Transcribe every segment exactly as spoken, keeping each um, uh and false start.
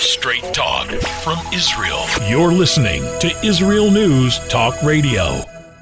Straight talk from Israel. You're listening to Israel News Talk Radio.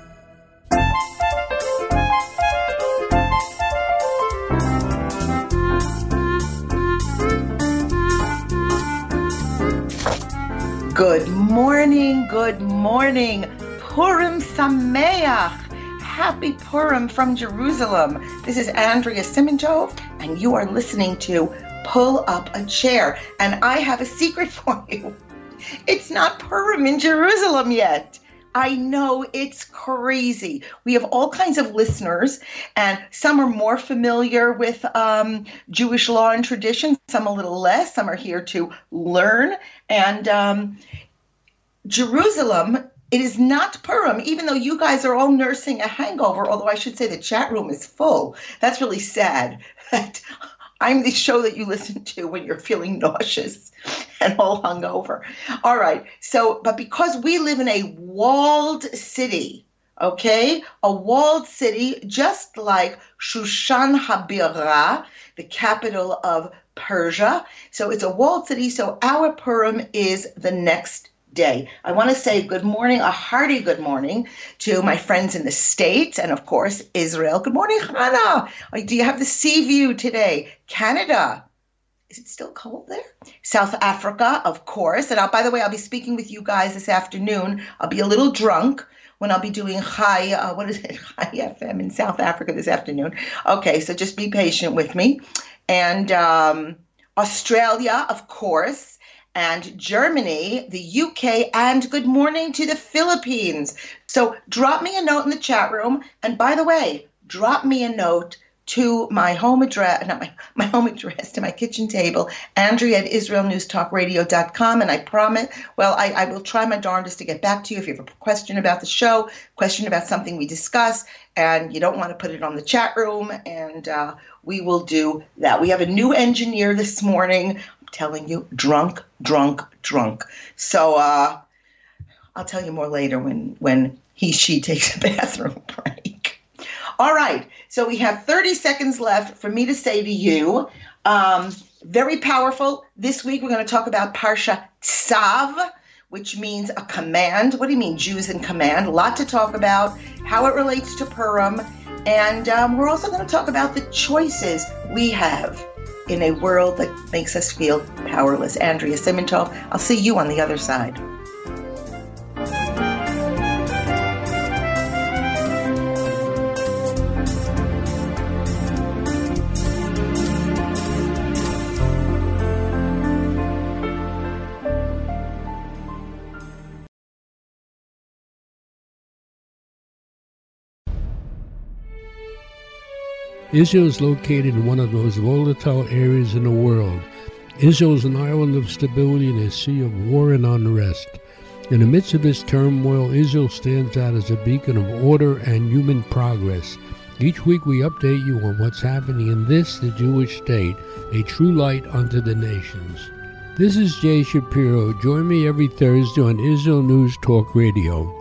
Good morning, good morning. Purim Sameach. Happy Purim from Jerusalem. This is Andrea Simintov, and you are listening to Pull Up a Chair. And I have a secret for you. It's not Purim in Jerusalem yet. I know, it's crazy. We have all kinds of listeners, and some are more familiar with um, Jewish law and tradition, some a little less. Some are here to learn. And um, Jerusalem, it is not Purim, even though you guys are all nursing a hangover, although I should say the chat room is full. That's really sad. That I'm the show that you listen to when you're feeling nauseous and all hungover. All right. So, but because we live in a walled city, okay, a walled city, just like Shushan HaBirah, the capital of Persia. So it's a walled city. So our Purim is the next day. I want to say good morning, a hearty good morning to my friends in the States and, of course, Israel. Good morning, Hannah. Do you have the sea view today? Canada. Is it still cold there? South Africa, of course. And I'll, by the way, I'll be speaking with you guys this afternoon. I'll be a little drunk when I'll be doing Chai, uh, what is it, Chai F M in South Africa this afternoon. Okay, so just be patient with me. And um, Australia, of course. And Germany, the U K, and good morning to the Philippines. So drop me a note in the chat room. And by the way, drop me a note to my home address, not my, my home address, to my kitchen table, Andrea at Israel News Talk Radio dot com. And I promise, well, I, I will try my darndest to get back to you if you have a question about the show, question about something we discuss, and you don't want to put it on the chat room, and uh, we will do that. We have a new engineer this morning. Telling you, drunk, drunk, drunk. So uh, I'll tell you more later when, when he, she takes a bathroom break. All right. So we have thirty seconds left for me to say to you, um, very powerful. This week we're going to talk about Parsha Tzav, which means a command. What do you mean, Jews in command? A lot to talk about, how it relates to Purim. And um, we're also going to talk about the choices we have in a world that makes us feel powerless. Andrea Simintov, I'll see you on the other side. Israel is located in one of the most volatile areas in the world. Israel is an island of stability in a sea of war and unrest. In the midst of this turmoil, Israel stands out as a beacon of order and human progress. Each week we update you on what's happening in this, the Jewish state, a true light unto the nations. This is Jay Shapiro. Join me every Thursday on Israel News Talk Radio.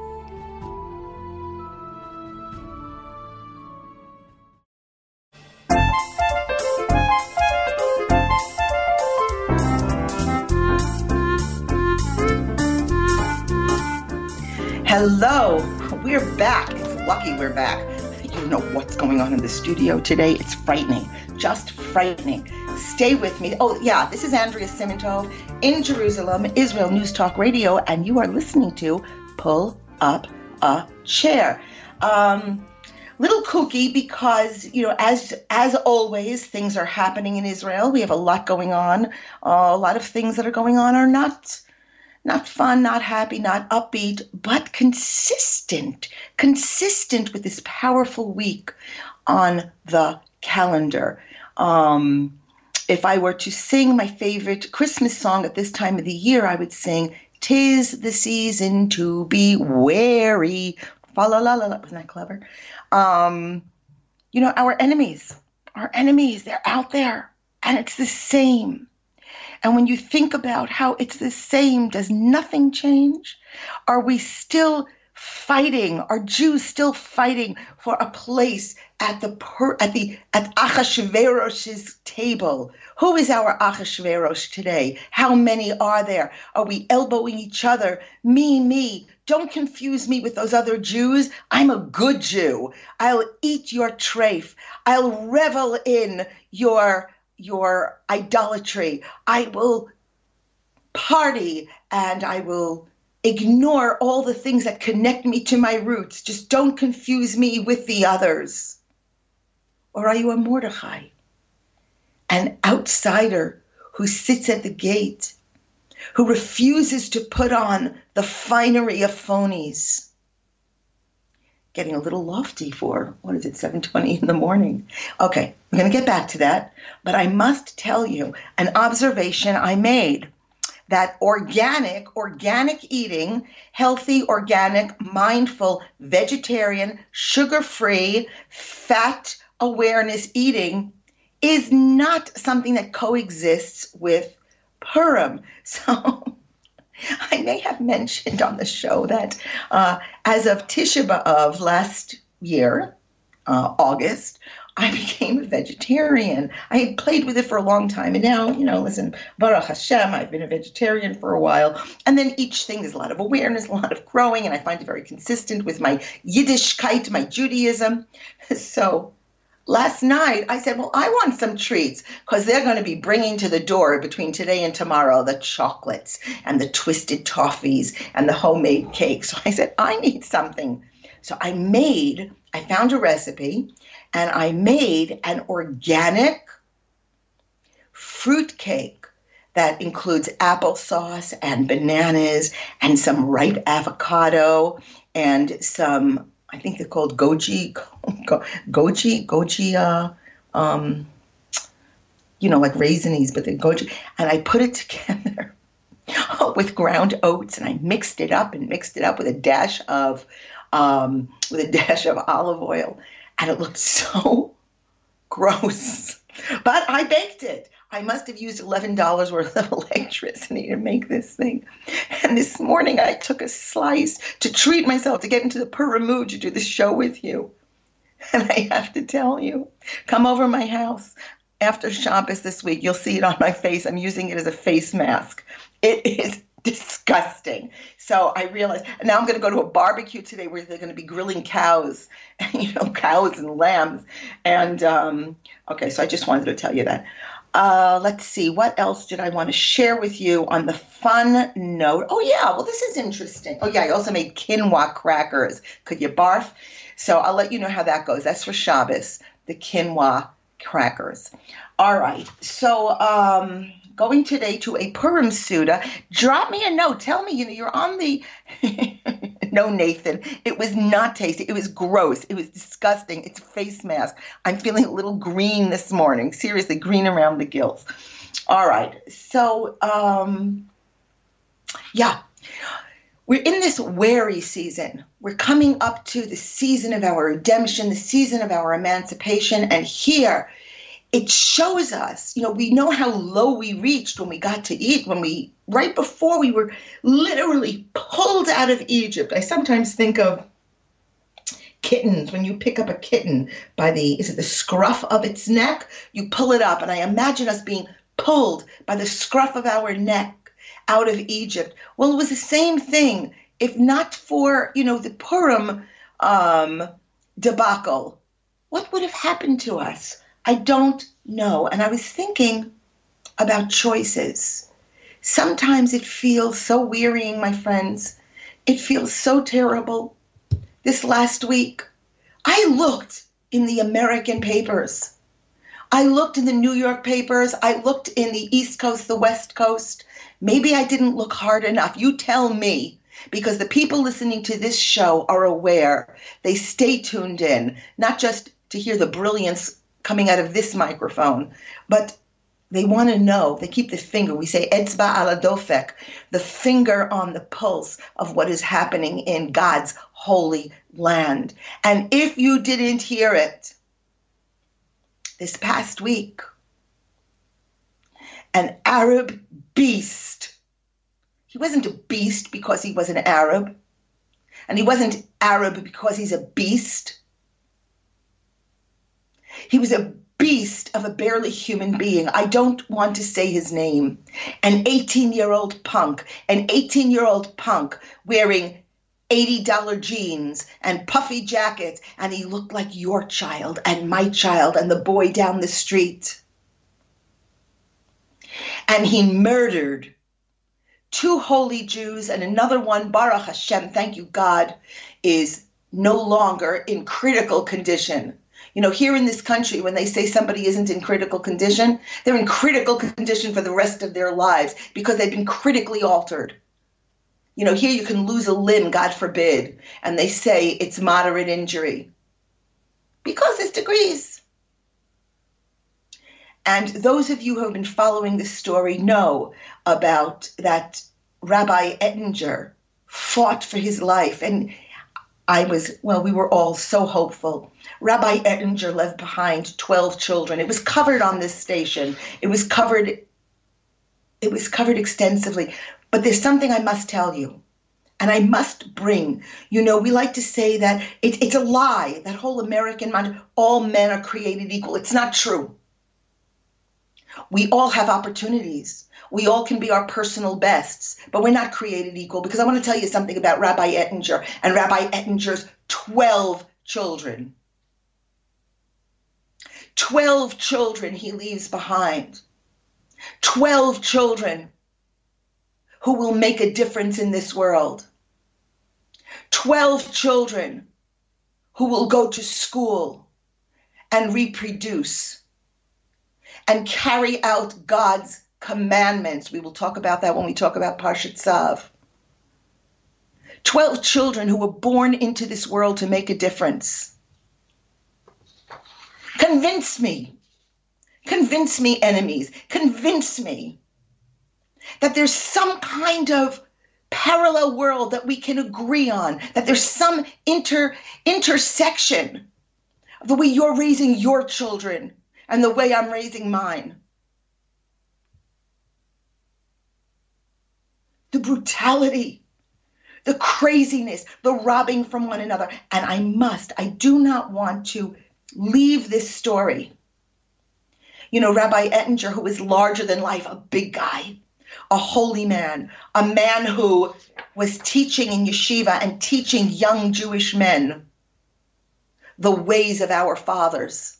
Hello, we're back. It's lucky we're back. You don't know what's going on in the studio today. It's frightening, just frightening. Stay with me. Oh, yeah, this is Andrea Simintov in Jerusalem, Israel News Talk Radio, and you are listening to Pull Up a Chair. Um, little kooky because, you know, as as always, things are happening in Israel. We have a lot going on. Uh, a lot of things that are going on are not... Not fun, not happy, not upbeat, but consistent, consistent with this powerful week on the calendar. Um, if I were to sing my favorite Christmas song at this time of the year, I would sing, "'Tis the season to be wary." Fa la la la la. Wasn't that clever? Um, you know, our enemies, our enemies, they're out there, and it's the same. And when you think about how it's the same, does nothing change? Are we still fighting? Are Jews still fighting for a place at the per, at the at Achashverosh's table? Who is our Achashverosh today? How many are there? Are we elbowing each other? Me, me. Don't confuse me with those other Jews. I'm a good Jew. I'll eat your treif. I'll revel in your your idolatry. I will party and I will ignore all the things that connect me to my roots. Just don't confuse me with the others. Or are you a Mordechai, an outsider who sits at the gate, who refuses to put on the finery of phonies? Getting a little lofty for, what is it, seven twenty in the morning. Okay, I'm going to get back to that, but I must tell you an observation I made, that organic, organic eating, healthy, organic, mindful, vegetarian, sugar-free, fat awareness eating is not something that coexists with Purim. So I may have mentioned on the show that uh, as of Tisha B'Av last year, uh, August, I became a vegetarian. I had played with it for a long time. And now, you know, listen, Baruch Hashem, I've been a vegetarian for a while. And then each thing is a lot of awareness, a lot of growing. And I find it very consistent with my Yiddishkeit, my Judaism. So last night I said, well, I want some treats because they're going to be bringing to the door between today and tomorrow the chocolates and the twisted toffees and the homemade cakes. So I said, I need something. So I made, I found a recipe. And I made an organic fruit cake that includes applesauce and bananas and some ripe avocado and some, I think they're called goji, go, goji, goji, uh, um, you know, like raisins, but they're goji. And I put it together with ground oats and I mixed it up and mixed it up with a dash of, um, with a dash of olive oil. And it looked so gross. But I baked it. I must have used eleven dollars worth of electricity to make this thing. And this morning I took a slice to treat myself, to get into the Purim mood to do the show with you. And I have to tell you, come over my house after Shabbos this week. You'll see it on my face. I'm using it as a face mask. It is disgusting. So I realized, and now I'm going to go to a barbecue today where they're going to be grilling cows, you know, cows and lambs. And, um, okay, so I just wanted to tell you that. Uh, let's see, what else did I want to share with you on the fun note? Oh, yeah, well, this is interesting. Oh, yeah, I also made quinoa crackers. Could you barf? So I'll let you know how that goes. That's for Shabbos, the quinoa crackers. All right, so, um... going today to a Purim Suda. Drop me a note. Tell me, you know, you're on the... No, Nathan, it was not tasty. It was gross. It was disgusting. It's a face mask. I'm feeling a little green this morning. Seriously, green around the gills. All right. So, um, yeah. We're in this wary season. We're coming up to the season of our redemption, the season of our emancipation. And here, it shows us, you know, we know how low we reached when we got to eat, when we, right before we were literally pulled out of Egypt. I sometimes think of kittens. When you pick up a kitten by the, is it the scruff of its neck? You pull it up, and I imagine us being pulled by the scruff of our neck out of Egypt. Well, it was the same thing, if not for, you know, the Purim um, debacle. What would have happened to us? I don't know. And I was thinking about choices. Sometimes it feels so wearying, my friends. It feels so terrible. This last week, I looked in the American papers. I looked in the New York papers. I looked in the East Coast, the West Coast. Maybe I didn't look hard enough. You tell me, because the people listening to this show are aware. They stay tuned in, not just to hear the brilliance coming out of this microphone, but they want to know. They keep the finger. We say etzba ala dofek, the finger on the pulse of what is happening in God's holy land. And if you didn't hear it, this past week, an Arab beast. He wasn't a beast because he was an Arab. And he wasn't Arab because he's a beast. He was a beast of a barely human being. I don't want to say his name. An eighteen-year-old punk, an eighteen-year-old punk wearing eighty dollar jeans and puffy jackets, and he looked like your child and my child and the boy down the street. And he murdered two holy Jews, and another one, Baruch Hashem, thank you God, is no longer in critical condition. You know, here in this country, when they say somebody isn't in critical condition, they're in critical condition for the rest of their lives because they've been critically altered. You know, here you can lose a limb, God forbid, and they say it's moderate injury because it's degrees. And those of you who have been following this story know about that Rabbi Ettinger fought for his life. And I was, well, we were all so hopeful. Rabbi Ettinger left behind twelve children. It was covered on this station. It was covered, it was covered extensively. But there's something I must tell you, and I must bring. You know, we like to say that it, it's a lie, that whole American mind, all men are created equal. It's not true. We all have opportunities. We all can be our personal bests, but we're not created equal, because I want to tell you something about Rabbi Ettinger and Rabbi Ettinger's twelve children. twelve children he leaves behind. twelve children who will make a difference in this world. twelve children who will go to school and reproduce and carry out God's commandments. We will talk about that when we talk about Parshat Tzav. twelve children who were born into this world to make a difference. Convince me, convince me, enemies, convince me that there's some kind of parallel world that we can agree on, that there's some inter intersection of the way you're raising your children and the way I'm raising mine. The brutality, the craziness, the robbing from one another. And I must, I do not want to leave this story. You know, Rabbi Ettinger, who was larger than life, a big guy, a holy man, a man who was teaching in yeshiva and teaching young Jewish men the ways of our fathers.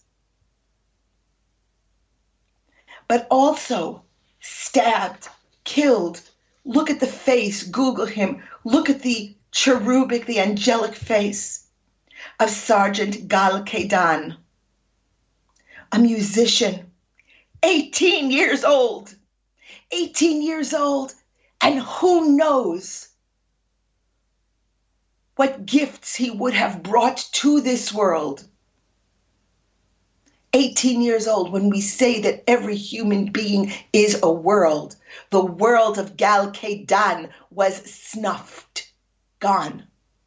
But also stabbed, killed. Look at the face, Google him. Look at the cherubic, the angelic face of Sergeant Gal Kedan, a musician, eighteen years old, eighteen years old, and who knows what gifts he would have brought to this world. eighteen years old, when we say that every human being is a world, the world of Gal Kedan was snuffed, gone.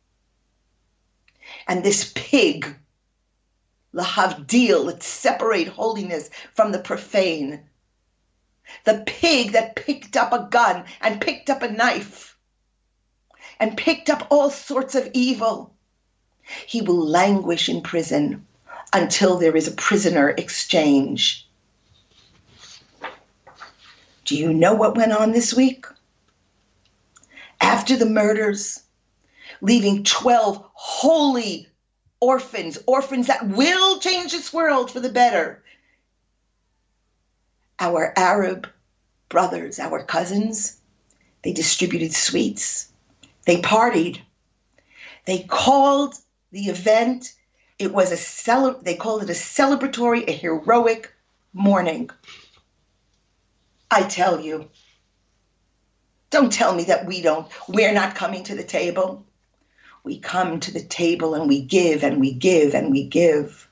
And this pig, lahavdil, let's separate holiness from the profane. The pig that picked up a gun and picked up a knife and picked up all sorts of evil, he will languish in prison until there is a prisoner exchange. Do you know what went on this week? After the murders, leaving twelve holy orphans, orphans that will change this world for the better. Our Arab brothers, our cousins, they distributed sweets. They partied. They called the event, it was a cele- they called it a celebratory, a heroic morning. I tell you, don't tell me that we don't, we're not coming to the table. We come to the table and we give and we give and we give.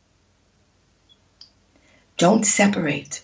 Don't separate.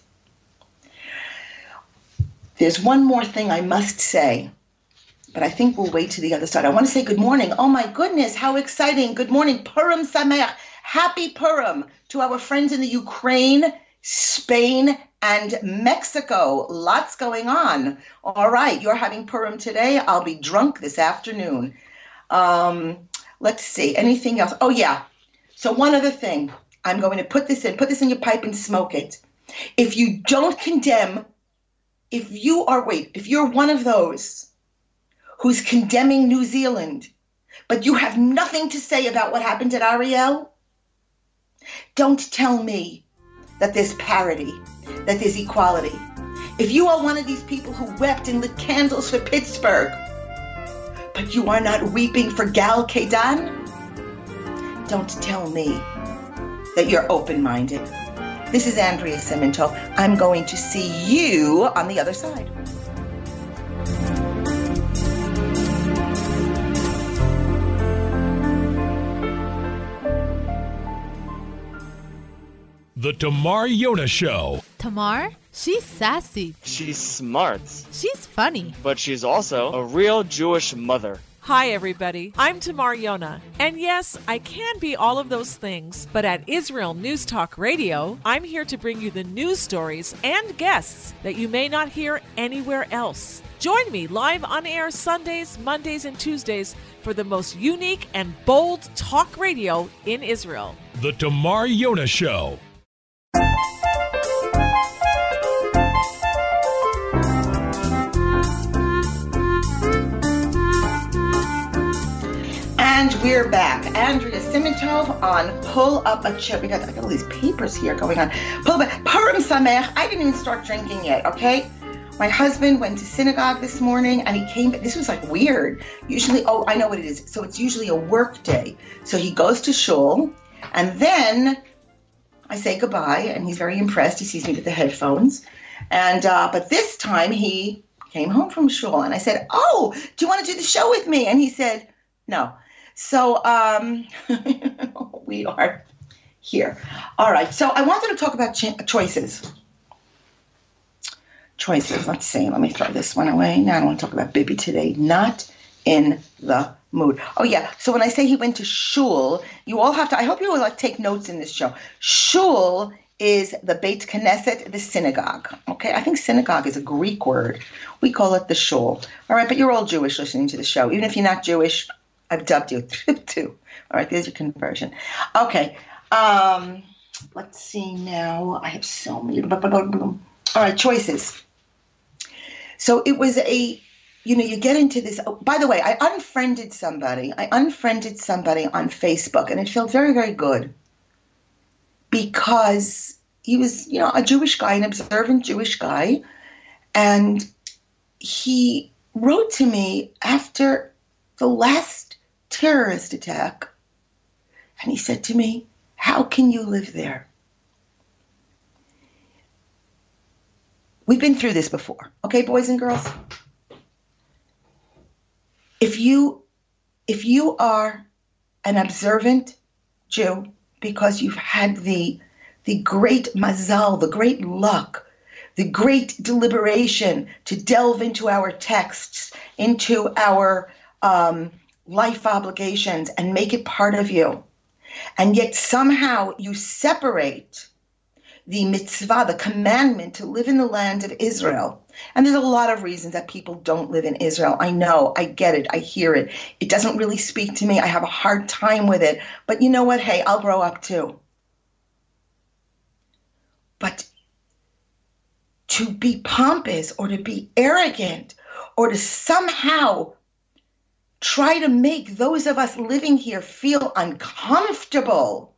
There's one more thing I must say, but I think we'll wait to the other side. I want to say good morning. Oh my goodness, how exciting. Good morning. Purim Sameach. Happy Purim to our friends in the Ukraine, Spain, and Mexico. Lots going on. All right, you're having Purim today. I'll be drunk this afternoon. Um, let's see. Anything else? Oh, yeah. So one other thing. I'm going to put this in. Put this in your pipe and smoke it. If you don't condemn, if you are, wait, if you're one of those who's condemning New Zealand, but you have nothing to say about what happened at Ariel, don't tell me that there's parity, that there's equality. If you are one of these people who wept and lit candles for Pittsburgh, but you are not weeping for Gal Kedan, don't tell me that you're open-minded. This is Andrea Simintov. I'm going to see you on the other side. The Tamar Yona Show. Tamar? She's sassy. She's smart. She's funny. But she's also a real Jewish mother. Hi, everybody. I'm Tamar Yona. And yes, I can be all of those things, but at Israel News Talk Radio, I'm here to bring you the news stories and guests that you may not hear anywhere else. Join me live on air Sundays, Mondays, and Tuesdays for the most unique and bold talk radio in Israel. The Tamar Yona Show. And we're back. Andrea Simintov on Pull Up a Chair. We got, I got all these papers here going on. Pull up a Purim Sameach. I didn't even start drinking yet, okay? My husband went to synagogue this morning and he came, this was like weird. Usually, oh, I know what it is. So it's usually a work day. So he goes to shul and then I say goodbye and he's very impressed. He sees me with the headphones. And, uh, but this time he came home from shul and I said, oh, do you want to do the show with me? And he said, no. So um, we are here. All right. So I wanted to talk about cho- choices. Choices. Let's see. Let me throw this one away. Now I don't want to talk about Bibi today. Not in the mood. Oh, yeah. So when I say he went to shul, you all have to, I hope you will like take notes in this show. Shul is the Beit Knesset, the synagogue. Okay. I think synagogue is a Greek word. We call it the shul. All right. But you're all Jewish listening to the show. Even if you're not Jewish, I've dubbed you too. All right, there's your conversion. Okay, um, let's see now. I have so many. All right, choices. So it was a, you know, you get into this. Oh, by the way, I unfriended somebody. I unfriended somebody on Facebook, and it felt very, very good because he was, you know, a Jewish guy, an observant Jewish guy, and he wrote to me after the last terrorist attack, and he said to me, how can you live there? We've been through this before, okay, boys and girls? If you, if you are an observant Jew because you've had the, the great mazal, the great luck, the great deliberation to delve into our texts, into our um, life obligations and make it part of you. And yet somehow you separate the mitzvah, the commandment to live in the land of Israel. And there's a lot of reasons that people don't live in Israel. I know, I get it, I hear it. It doesn't really speak to me. I have a hard time with it. But you know what? Hey, I'll grow up too. But to be pompous or to be arrogant or to somehow try to make those of us living here feel uncomfortable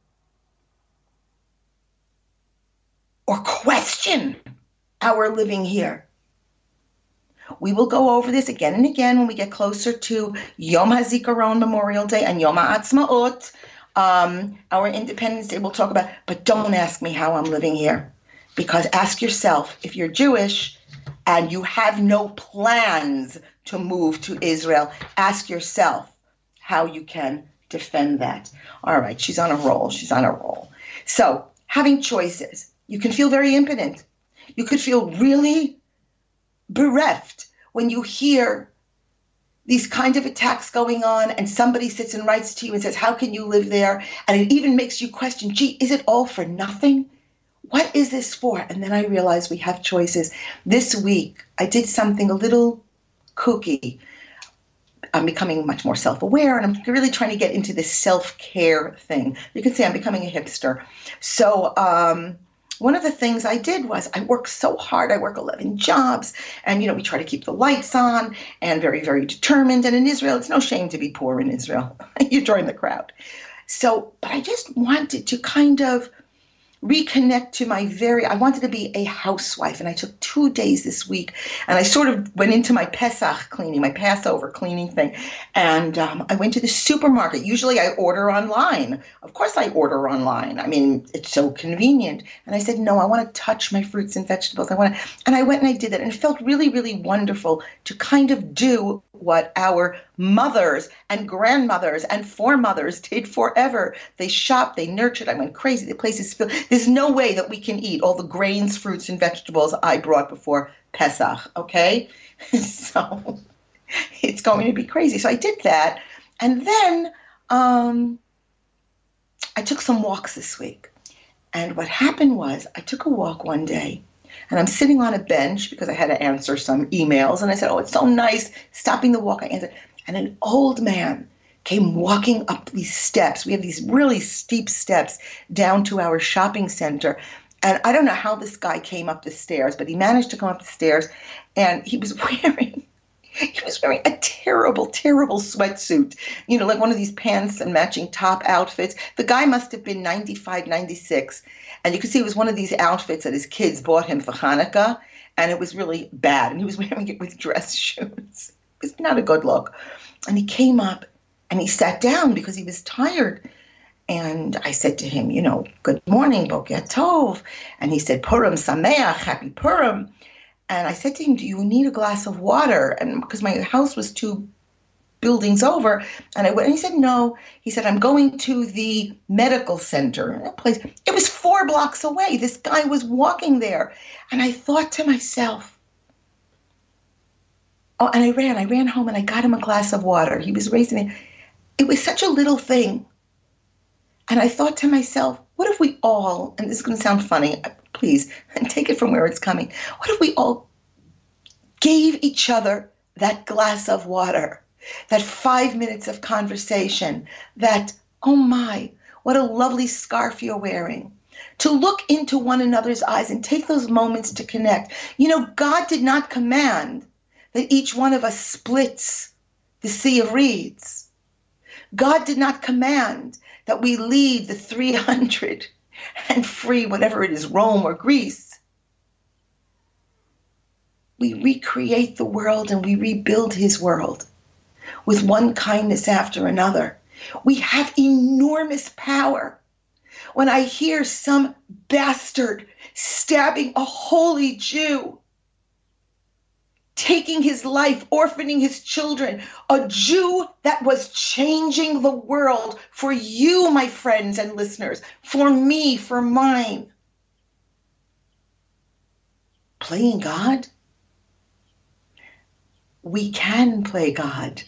or question our living here. We will go over this again and again when we get closer to Yom HaZikaron, Memorial Day, and Yom HaAtzmaut, um, our Independence Day. We'll talk about, but don't ask me how I'm living here, because ask yourself, if you're Jewish and you have no plans to move to Israel, ask yourself how you can defend that. All right, she's on a roll. She's on a roll. So having choices, you can feel very impotent. You could feel really bereft when you hear these kind of attacks going on and somebody sits and writes to you and says, how can you live there? And it even makes you question, gee, is it all for nothing? What is this for? And then I realized we have choices. This week, I did something a little kooky. I'm becoming much more self-aware, and I'm really trying to get into this self-care thing. You can see I'm becoming a hipster. So um, one of the things I did was I work so hard. I work eleven jobs, and, you know, we try to keep the lights on and very, very determined. And in Israel, it's no shame to be poor in Israel. You join the crowd. So, but I just wanted to kind of reconnect to my very, I wanted to be a housewife, and I took two days this week, and I sort of went into my Pesach cleaning, my Passover cleaning thing, and um, I went to the supermarket. Usually I order online. Of course I order online. I mean, it's so convenient. And I said, no, I want to touch my fruits and vegetables. I want to, and I went and I did that, and it felt really, really wonderful to kind of do what our mothers and grandmothers and foremothers did forever. They shopped, they nurtured. I went crazy. The place is filled. There's no way that we can eat all the grains, fruits, and vegetables I brought before Pesach, okay? So it's going to be crazy. So I did that. And then um, I took some walks this week. And what happened was I took a walk one day, and I'm sitting on a bench because I had to answer some emails. And I said, oh, it's so nice. Stopping the walk, I answered. And an old man came walking up these steps. We have these really steep steps down to our shopping center. And I don't know how this guy came up the stairs, but he managed to come up the stairs. And he was wearing, he was wearing a terrible, terrible sweatsuit. You know, like one of these pants and matching top outfits. The guy must have been ninety-five, ninety-six. And you could see it was one of these outfits that his kids bought him for Hanukkah. And it was really bad. And he was wearing it with dress shoes. It was not a good look. And he came up and he sat down because he was tired. And I said to him, you know, good morning, Boker Tov. And he said, Purim Sameach, happy Purim. And I said to him, do you need a glass of water? And because my house was two buildings over. And I went, and he said, no. He said, I'm going to the medical center. That place, it was four blocks away. This guy was walking there. And I thought to myself, oh, and I ran, I ran home and I got him a glass of water. He was raising it. It was such a little thing. And I thought to myself, what if we all, and this is going to sound funny, please, take it from where it's coming. What if we all gave each other that glass of water, that five minutes of conversation, that, oh my, what a lovely scarf you're wearing. To look into one another's eyes and take those moments to connect. You know, God did not command that each one of us splits the sea of reeds. God did not command that we leave the three hundred and free whatever it is, Rome or Greece. We recreate the world and we rebuild his world with one kindness after another. We have enormous power. When I hear some bastard stabbing a holy Jew, taking his life, orphaning his children, a Jew that was changing the world for you, my friends and listeners, for me, for mine. Playing God? We can play God.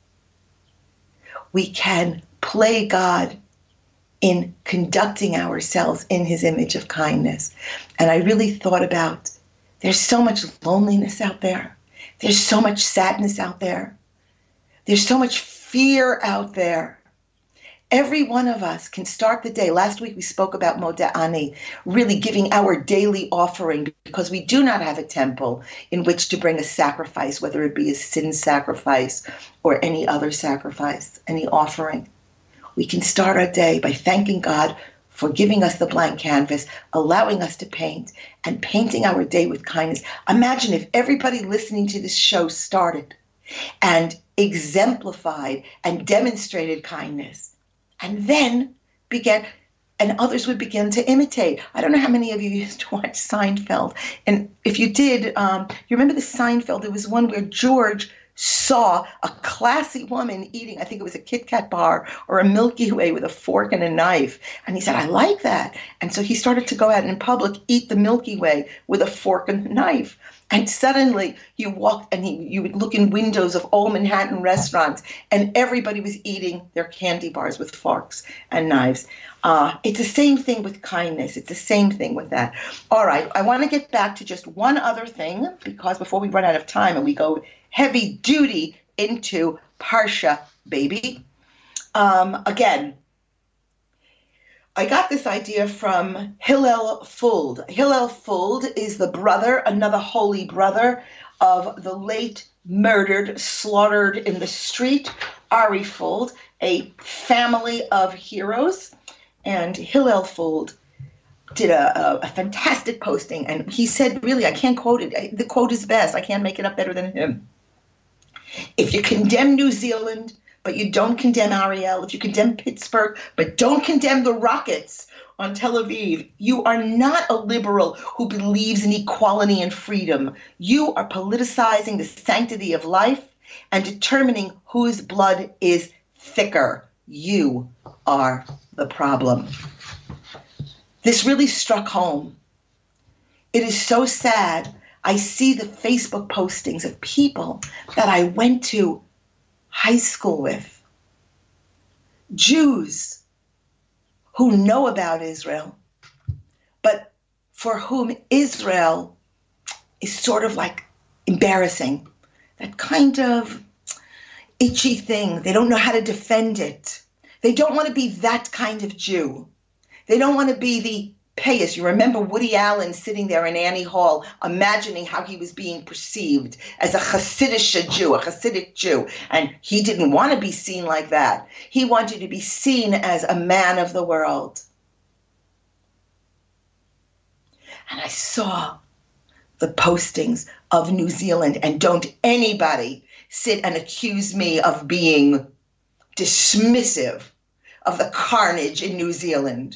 We can play God in conducting ourselves in his image of kindness. And I really thought about, there's so much loneliness out there. There's so much sadness out there. There's so much fear out there. Every one of us can start the day. Last week we spoke about Modeh Ani, really giving our daily offering, because we do not have a temple in which to bring a sacrifice, whether it be a sin sacrifice or any other sacrifice, any offering. We can start our day by thanking God for giving us the blank canvas, allowing us to paint, and painting our day with kindness. Imagine if everybody listening to this show started and exemplified and demonstrated kindness, and then began, and others would begin to imitate. I don't know how many of you used to watch Seinfeld, and if you did, um, you remember the Seinfeld, there was one where George saw a classy woman eating, I think it was a Kit Kat bar or a Milky Way with a fork and a knife. And he said, I like that. And so he started to go out in public, eat the Milky Way with a fork and a knife. And suddenly you walked and he, you would look in windows of old Manhattan restaurants and everybody was eating their candy bars with forks and knives. Uh, it's the same thing with kindness. It's the same thing with that. All right. I want to get back to just one other thing, because before we run out of time and we go heavy duty into Parsha, baby. Um, again, I got this idea from Hillel Fuld. Hillel Fuld is the brother, another holy brother of the late murdered, slaughtered in the street, Ari Fuld, a family of heroes. And Hillel Fuld did a, a, a fantastic posting, and he said, really, I can't quote it. The quote is best. I can't make it up better than him. If you condemn New Zealand, but you don't condemn Ariel, if you condemn Pittsburgh, but don't condemn the rockets on Tel Aviv, you are not a liberal who believes in equality and freedom. You are politicizing the sanctity of life and determining whose blood is thicker. You are the problem. This really struck home. It is so sad. I see the Facebook postings of people that I went to high school with, Jews who know about Israel, but for whom Israel is sort of like embarrassing, that kind of itchy thing. They don't know how to defend it. They don't want to be that kind of Jew. They don't want to be the payas. You remember Woody Allen sitting there in Annie Hall, imagining how he was being perceived as a Hasidic Jew, a Hasidic Jew. And he didn't want to be seen like that. He wanted to be seen as a man of the world. And I saw the postings of New Zealand, and don't anybody sit and accuse me of being dismissive of the carnage in New Zealand.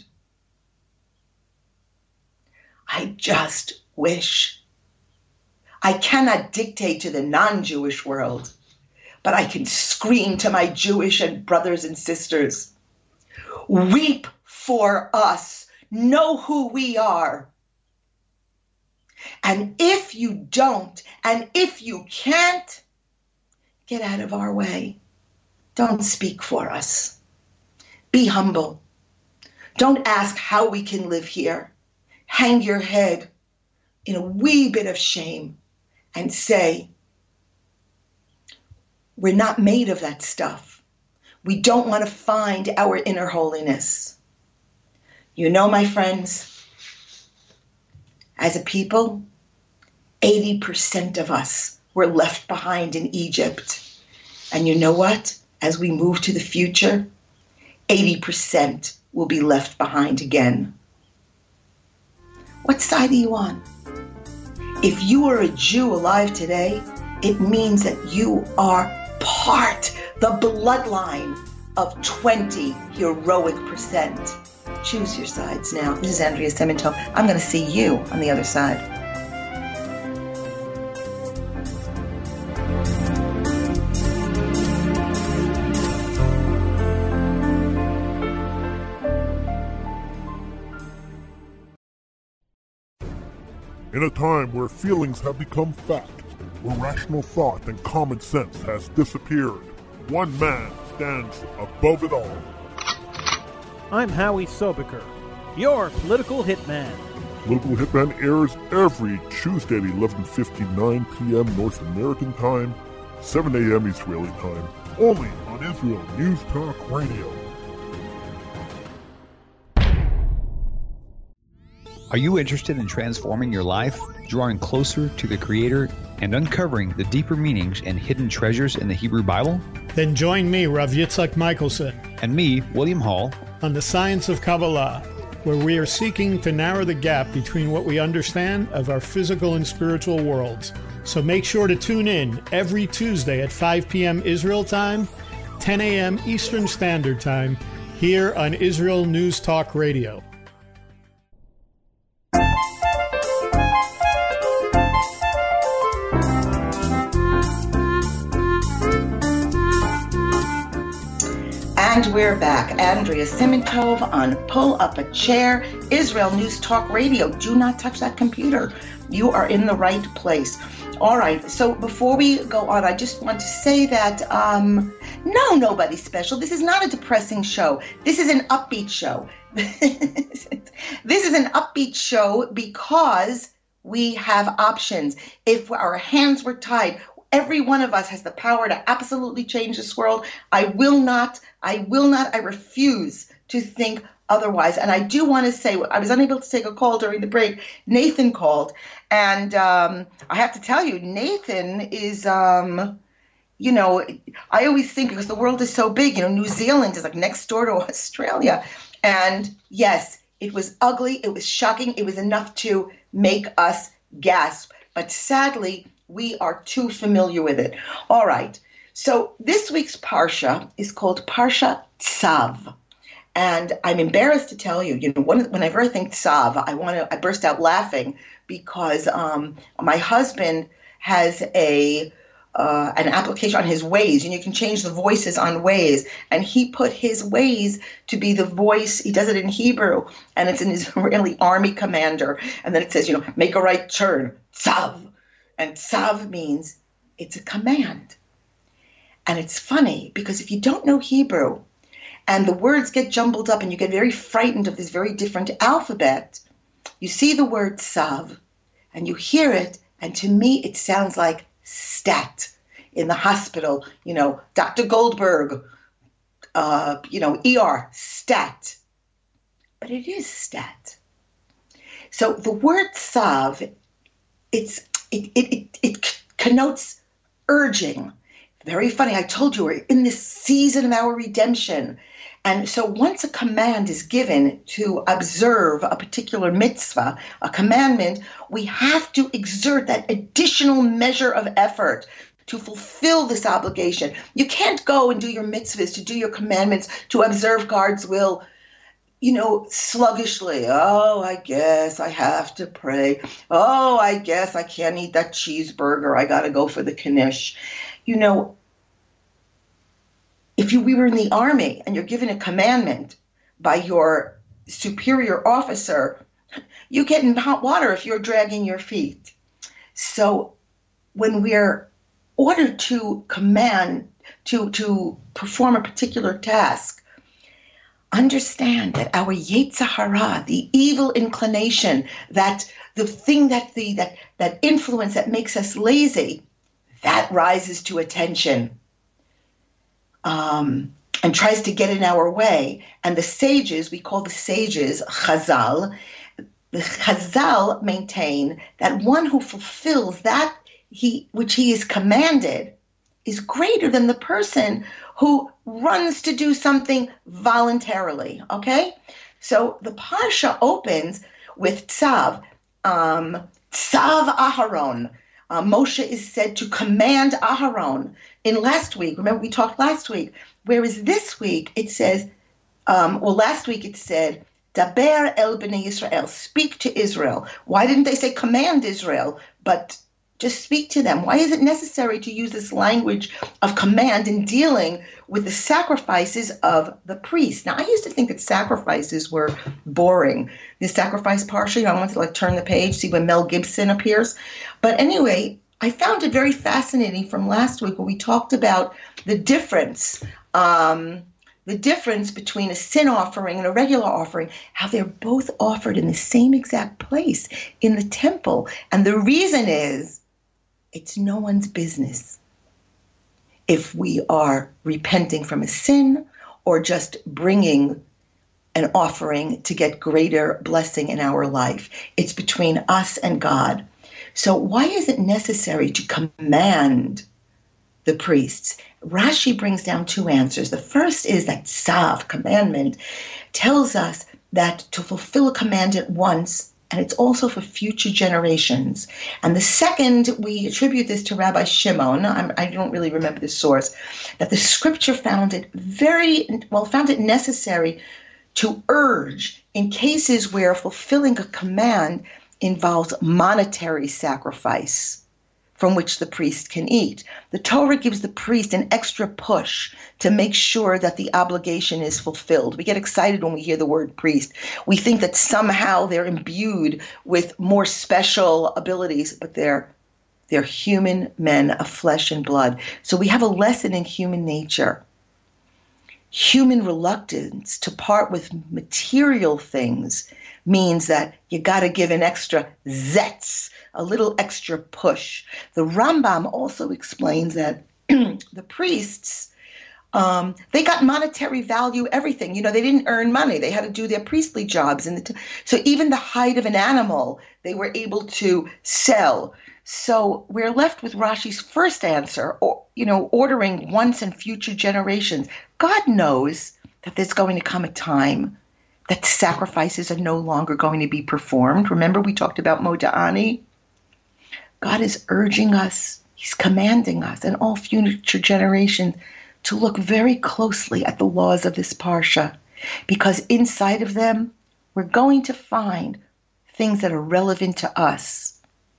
I just wish. I cannot dictate to the non-Jewish world, but I can scream to my Jewish and brothers and sisters. Weep for us. Know who we are. And if you don't, and if you can't, get out of our way. Don't speak for us. Be humble. Don't ask how we can live here. Hang your head in a wee bit of shame and say, we're not made of that stuff. We don't want to find our inner holiness. You know, my friends, as a people, eighty percent of us were left behind in Egypt. And you know what? As we move to the future, eighty percent will be left behind again. What side are you on? If you are a Jew alive today, it means that you are part, the bloodline of twenty heroic percent. Choose your sides now. This is Andrea Simantov. I'm going to see you on the other side. In a time where feelings have become fact, where rational thought and common sense has disappeared, one man stands above it all. I'm Howie Sobiker, your political hitman. Political Hitman airs every Tuesday at eleven fifty-nine p.m. North American time, seven a.m. Israeli time, only on Israel News Talk Radio. Are you interested in transforming your life, drawing closer to the Creator, and uncovering the deeper meanings and hidden treasures in the Hebrew Bible? Then join me, Rav Yitzhak Michelson, and me, William Hall, on The Science of Kabbalah, where we are seeking to narrow the gap between what we understand of our physical and spiritual worlds. So make sure to tune in every Tuesday at five p.m. Israel time, ten a.m. Eastern Standard Time, here on Israel News Talk Radio. And we're back. Andrea Simantov on Pull Up a Chair, Israel News Talk Radio. Do not touch that computer. You are in the right place. All right. So before we go on, I just want to say that, um, no, nobody special. This is not a depressing show. This is an upbeat show. This is an upbeat show because we have options. If our hands were tied, every one of us has the power to absolutely change this world. I will not, I will not, I refuse to think otherwise. And I do want to say, I was unable to take a call during the break. Nathan called. And um, I have to tell you, Nathan is, um, you know, I always think, because the world is so big, you know, New Zealand is like next door to Australia. And yes, it was ugly. It was shocking. It was enough to make us gasp. But sadly, we are too familiar with it. All right. So this week's Parsha is called Parsha Tzav. And I'm embarrassed to tell you, you know, when, whenever I think Tzav, I want to, I burst out laughing because um, my husband has a uh, an application on his Waze, and you can change the voices on Waze. And he put his Waze to be the voice. He does it in Hebrew, and it's an Israeli army commander. And then it says, you know, make a right turn, Tzav. And Tzav means it's a command. And it's funny because if you don't know Hebrew, and the words get jumbled up and you get very frightened of this very different alphabet, you see the word Tzav and you hear it, and to me it sounds like stat in the hospital, you know, Doctor Goldberg, uh, you know, E R, stat. But it is stat. So the word Tzav, it's, it, it, it, it connotes urging. Very funny. I told you we're in this season of our redemption. And so once a command is given to observe a particular mitzvah, a commandment, we have to exert that additional measure of effort to fulfill this obligation. You can't go and do your mitzvahs, to do your commandments, to observe God's will, you know, sluggishly. Oh, I guess I have to pray. Oh, I guess I can't eat that cheeseburger. I got to go for the knish. You know, if you we were in the army and you're given a commandment by your superior officer, you get in hot water if you're dragging your feet. So when we're ordered to command, to, to perform a particular task, understand that our Yetzer Hara, the evil inclination, that the thing that the that that influence that makes us lazy, that rises to attention um, and tries to get in our way. And the sages, we call the sages Chazal, the Chazal maintain that one who fulfills that he which he is commanded is greater than the person who runs to do something voluntarily, okay? So the Parsha opens with Tzav, um, Tzav Aharon. Uh, Moshe is said to command Aharon. In last week, remember we talked last week, whereas this week it says, um, well, last week it said, Daber el bnei Yisrael, speak to Israel. Why didn't they say command Israel, but just speak to them? Why is it necessary to use this language of command in dealing with the sacrifices of the priests? Now, I used to think that sacrifices were boring. The sacrifice parsha, you know, I wanted to like turn the page, see when Mel Gibson appears. But anyway, I found it very fascinating from last week when we talked about the difference, um, the difference between a sin offering and a regular offering, how they're both offered in the same exact place in the temple. And the reason is, it's no one's business if we are repenting from a sin or just bringing an offering to get greater blessing in our life. It's between us and God. So why is it necessary to command the priests? Rashi brings down two answers. The first is that Tzav, commandment, tells us that to fulfill a commandment once, and it's also for future generations. And the second, we attribute this to Rabbi Shimon. I'm, I don't really remember the source, that the scripture found it very, well, found it necessary to urge in cases where fulfilling a command involves monetary sacrifice from which the priest can eat. The Torah gives the priest an extra push to make sure that the obligation is fulfilled. We get excited when we hear the word priest. We think that somehow they're imbued with more special abilities, but they're they're human men of flesh and blood. So we have a lesson in human nature. human reluctance to part with material things means that you got to give an extra zetz, a little extra push. The Rambam also explains that the priests, um, they got monetary value, everything. You know, they didn't earn money. They had to do their priestly jobs. And t- so even the hide of an animal, they were able to sell. So we're left with Rashi's first answer, or, you know, ordering once and future generations. God knows that there's going to come a time that sacrifices are no longer going to be performed. Remember, we talked about Moda'ani? God is urging us, he's commanding us and all future generations to look very closely at the laws of this Parsha, because inside of them, we're going to find things that are relevant to us.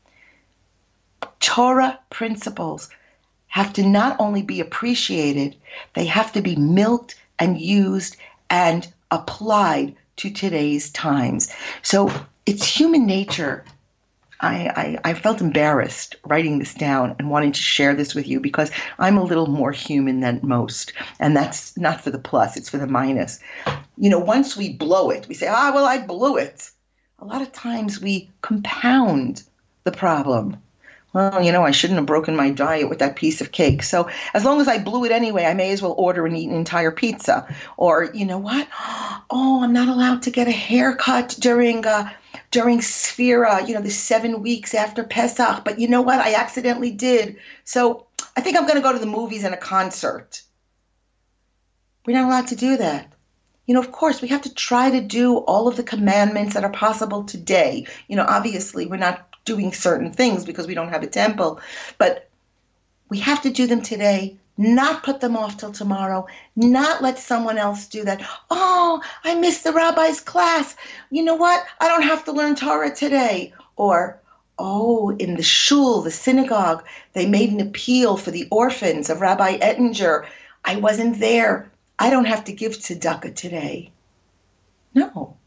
Torah principles have to not only be appreciated, they have to be milked and used and applied to today's times. So it's human nature. I, I, I felt embarrassed writing this down and wanting to share this with you because I'm a little more human than most. And that's not for the plus, it's for the minus. You know, once we blow it, we say, ah, well, I blew it. A lot of times we compound the problem. Well, you know, I shouldn't have broken my diet with that piece of cake. So as long as I blew it anyway, I may as well order and eat an entire pizza. Or, you know what? Oh, I'm not allowed to get a haircut during uh, during Sphira, you know, the seven weeks after Pesach. But you know what? I accidentally did. So I think I'm going to go to the movies and a concert. We're not allowed to do that. You know, of course, we have to try to do all of the commandments that are possible today. You know, obviously, we're not doing certain things because we don't have a temple, but we have to do them today, not put them off till tomorrow, not let someone else do that. Oh, I missed the rabbi's class. You know what? I don't have to learn Torah today. Or, oh, in the shul, the synagogue, they made an appeal for the orphans of Rabbi Ettinger. I wasn't there. I don't have to give tzedakah today. No.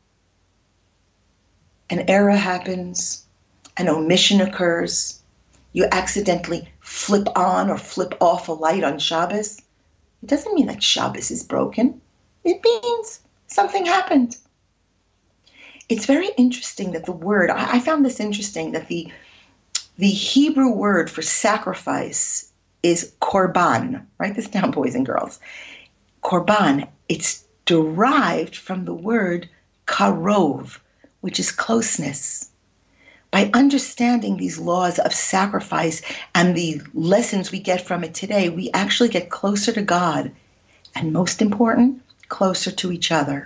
An error happens. An omission occurs. You accidentally flip on or flip off a light on Shabbos. It doesn't mean that Shabbos is broken. It means something happened. It's very interesting that the word, I, I found this interesting, that the, the Hebrew word for sacrifice is korban. Write this down, boys and girls. Korban, it's derived from the word karov, which is closeness. By understanding these laws of sacrifice and the lessons we get from it today, we actually get closer to God, and most important, closer to each other.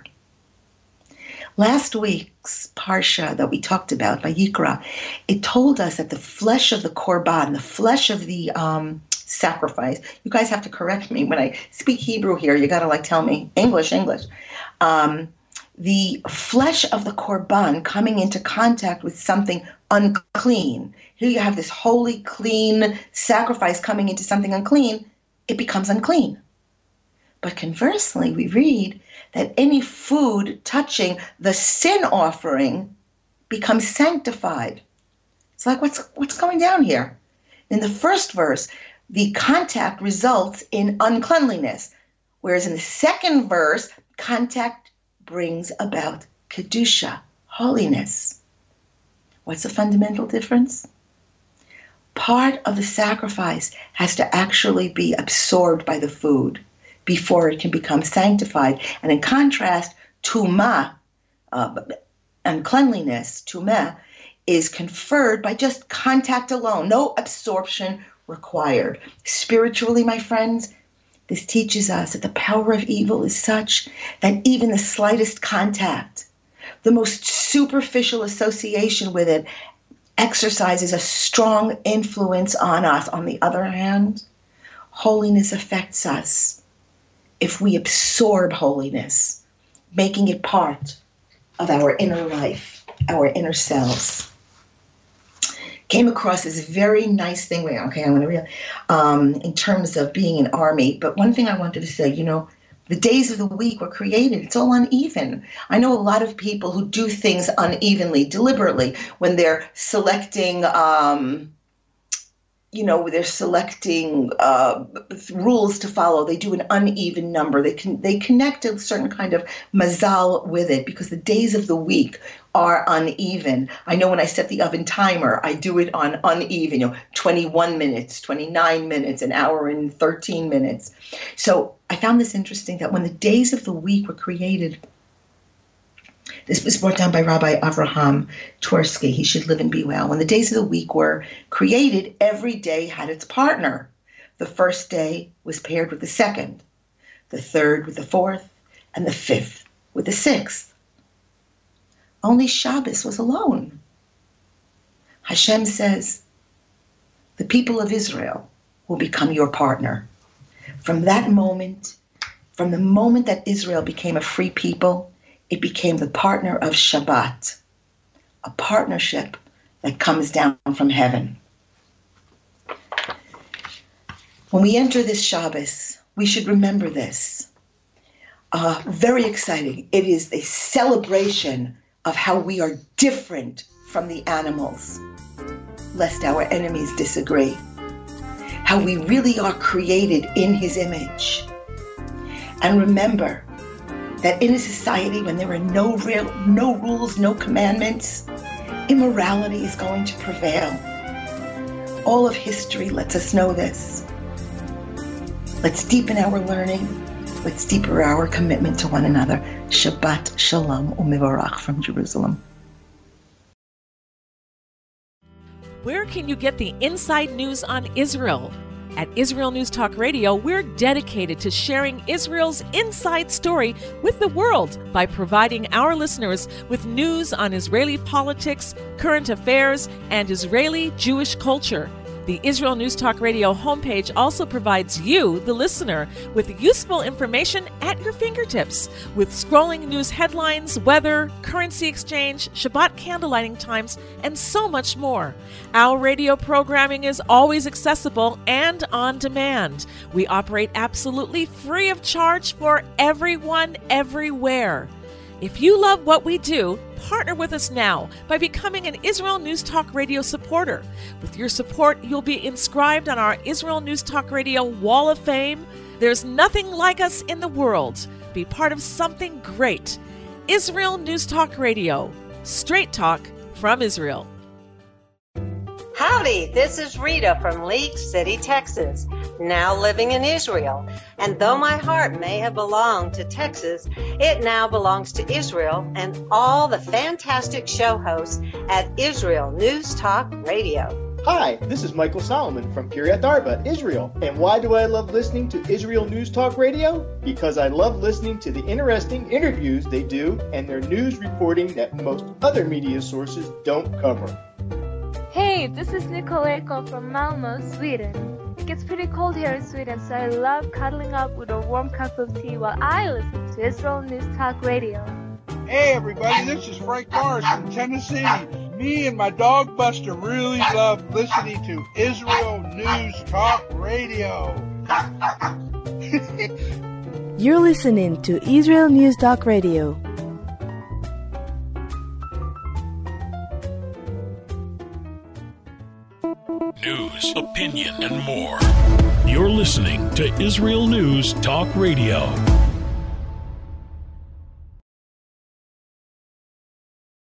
Last week's Parsha that we talked about, Vayikra, it told us that the flesh of the korban, the flesh of the um, sacrifice, you guys have to correct me when I speak Hebrew here, you got to like tell me English, English. Um, the flesh of the korban coming into contact with something unclean. Here you have this holy, clean sacrifice coming into something unclean, it becomes unclean. But conversely, we read that any food touching the sin offering becomes sanctified. It's like, what's what's going down here? In the first verse, the contact results in uncleanliness, whereas in the second verse, contact brings about kedusha, holiness. What's the fundamental difference? Part of the sacrifice has to actually be absorbed by the food before it can become sanctified. And in contrast, tumah, uh, uncleanliness, tumah, is conferred by just contact alone, no absorption required. Spiritually, my friends, this teaches us that the power of evil is such that even the slightest contact, the most superficial association with it, exercises a strong influence on us. On the other hand, holiness affects us if we absorb holiness, making it part of our inner life, our inner selves. Came across this very nice thing. Okay, I'm going to read um, in terms of being an army. But one thing I wanted to say, you know, the days of the week were created. It's all uneven. I know a lot of people who do things unevenly, deliberately, when they're selecting um, you know, they're selecting uh, rules to follow. They do an uneven number. They can they connect a certain kind of mazal with it because the days of the week are uneven. I know when I set the oven timer, I do it on uneven, you know, twenty-one minutes, twenty-nine minutes, an hour and thirteen minutes. So I found this interesting that when the days of the week were created, this was brought down by Rabbi Avraham Twersky. He should live and be well. When the days of the week were created, every day had its partner. The first day was paired with the second, the third with the fourth, and the fifth with the sixth. Only Shabbos was alone. Hashem says, the people of Israel will become your partner. From that moment, from the moment that Israel became a free people, it became the partner of Shabbat, a partnership that comes down from heaven. When we enter this Shabbos, we should remember this. Uh, very exciting. It is a celebration of how we are different from the animals, lest our enemies disagree. How we really are created in his image. And remember that in a society when there are no real, no rules, no commandments, immorality is going to prevail. All of history lets us know this. Let's deepen our learning. Let's deepen our commitment to one another. Shabbat Shalom U'Mevorach from Jerusalem. Where can you get the inside news on Israel? At Israel News Talk Radio, we're dedicated to sharing Israel's inside story with the world by providing our listeners with news on Israeli politics, current affairs, and Israeli Jewish culture. The Israel News Talk Radio homepage also provides you, the listener, with useful information at your fingertips, with scrolling news headlines, weather, currency exchange, Shabbat candlelighting times, and so much more. Our radio programming is always accessible and on demand. We operate absolutely free of charge for everyone, everywhere. If you love what we do, partner with us now by becoming an Israel News Talk Radio supporter. With your support, you'll be inscribed on our Israel News Talk Radio Wall of Fame. There's nothing like us in the world. Be part of something great. Israel News Talk Radio. Straight talk from Israel. Howdy, this is Rita from League City, Texas, now living in Israel. And though my heart may have belonged to Texas, it now belongs to Israel and all the fantastic show hosts at Israel News Talk Radio. Hi, this is Michael Solomon from Kiryat Arba, Israel. And why do I love listening to Israel News Talk Radio? Because I love listening to the interesting interviews they do and their news reporting that most other media sources don't cover. Hey, this is Nicoleko from Malmö, Sweden. It gets pretty cold here in Sweden, so I love cuddling up with a warm cup of tea while I listen to Israel News Talk Radio. Hey everybody, this is Frank Morris from Tennessee. Me and my dog Buster really love listening to Israel News Talk Radio. You're listening to Israel News Talk Radio. News, opinion, and more. You're listening to Israel News Talk Radio.